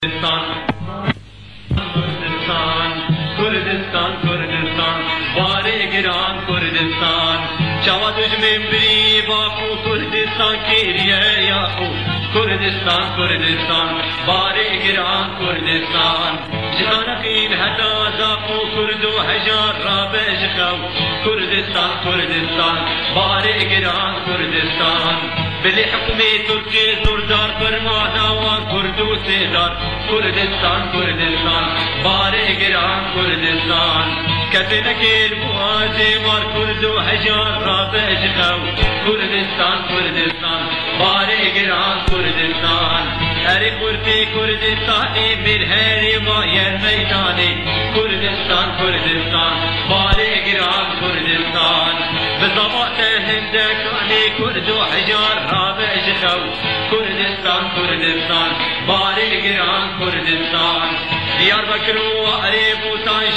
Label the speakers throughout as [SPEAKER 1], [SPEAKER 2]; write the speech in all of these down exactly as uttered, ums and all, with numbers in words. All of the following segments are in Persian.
[SPEAKER 1] Kurdistan, Kurdistan, Kurdistan, Kurdistan, Bari giran Kurdistan, Çava tuj membri Baku Kurdistan kiriye yaku, Kurdistan, Kurdistan, Bari giran Kurdistan, Janakin hata zaku Kurdu hajar rabesh kav, Kurdistan, Kurdistan, Bari giran Kurdistan. بلی حکومت ترکی زوردار فرمانا و کردو سیدار کردستان کردستان باره گران کردستان کسی نکیر بوازی وار کردو هجار را بجخو کردستان کردستان باره گران کردستان اری کردی کردستانی برهری مایر میدانی کردستان کردستان باره گران کردستان بزبات هندکانی کردو هجار رابع خو کردستان کردستان باری گران کردستان دیار بکر و عریب و تانج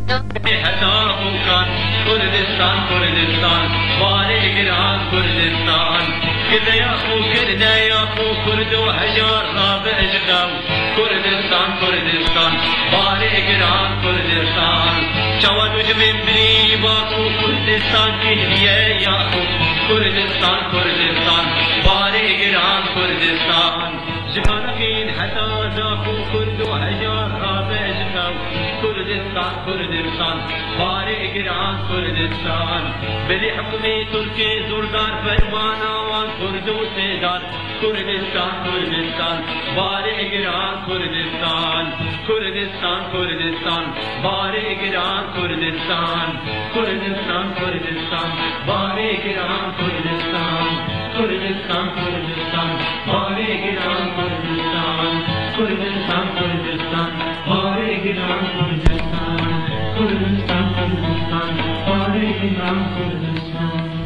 [SPEAKER 1] حتا خوکان کردستان کردستان باری گران کردستان کده یا خو کرده یا خو کرد و هجار رابع خو کردستان کردستان باری گران کردستان چوان جمیم بری باکو کردستان کهریه یا خو کردستان کردستان باری گران کردستان جهانکین حتا زاخو کرد و هجار رابع خو کردستان کردستان باری گران کردستان بلی حکومت ترکی زوردار فرمانا وان کرد و سیدار کردستان کردستان باری گران کردستان کردستان کردستان باری گران کردستان کردستان کردستان باری گران کردستان کردستان کردستان باری گران کردستان کردستان کردستان باری گران کردستان کردستان کردستان باری گران کردستان